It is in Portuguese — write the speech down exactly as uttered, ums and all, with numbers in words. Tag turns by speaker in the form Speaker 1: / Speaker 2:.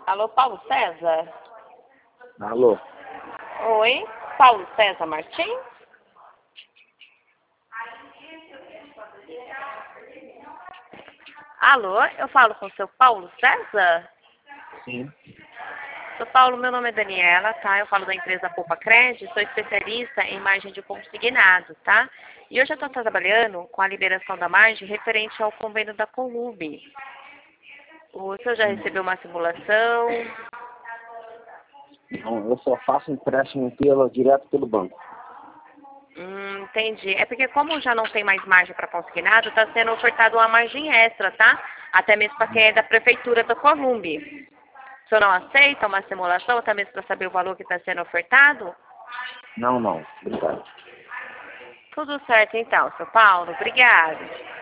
Speaker 1: Alô, Paulo César?
Speaker 2: Alô?
Speaker 1: Oi, Paulo César Martins? Alô, eu falo com o seu Paulo César?
Speaker 2: Sim.
Speaker 1: Seu Paulo, meu nome é Daniela, tá? Eu falo da empresa Poupa Crédito, sou especialista em margem de consignado, tá? E hoje eu estou trabalhando com a liberação da margem referente ao convênio da Columbi. O senhor já recebeu uma simulação?
Speaker 2: Não, eu só faço empréstimo pelo, direto pelo banco.
Speaker 1: Hum, entendi. É porque como já não tem mais margem para consignado, está sendo ofertado uma margem extra, tá? Até mesmo para quem é da prefeitura da Columbi. O senhor não aceita uma simulação, até mesmo para saber o valor que está sendo ofertado?
Speaker 2: Não, não. Obrigado.
Speaker 1: Tudo certo então, seu Paulo. Obrigado.